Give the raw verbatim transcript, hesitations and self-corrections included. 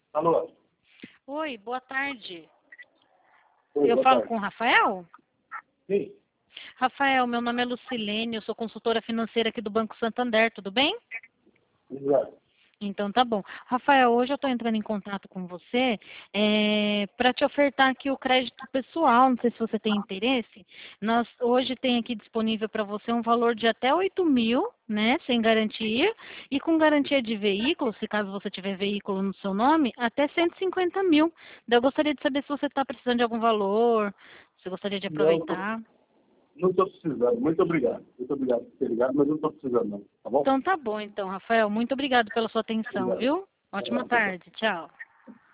Alô? Oi, boa tarde. Oi, Eu boa falo tarde. com o Rafael? Sim, Rafael, meu nome é Lucilene, eu sou consultora financeira aqui do Banco Santander, tudo bem? exato. Então tá bom. Rafael, hoje eu estou entrando em contato com você para te ofertar aqui o crédito pessoal, não sei se você tem interesse. Nós hoje tem aqui disponível para você um valor de até oito mil, né, sem garantia, e com garantia de veículo, se caso você tiver veículo no seu nome, até cento e cinquenta mil. Daí eu gostaria de saber se você está precisando de algum valor, se gostaria de Não, tô- aproveitar. não estou precisando. Muito obrigado. Muito obrigado por ter ligado, mas não estou precisando não. Tá bom? Então tá bom, então, Rafael. Muito obrigado pela sua atenção, Obrigado. viu? Tá Ótima bom, tchau, tchau. tarde. Tchau.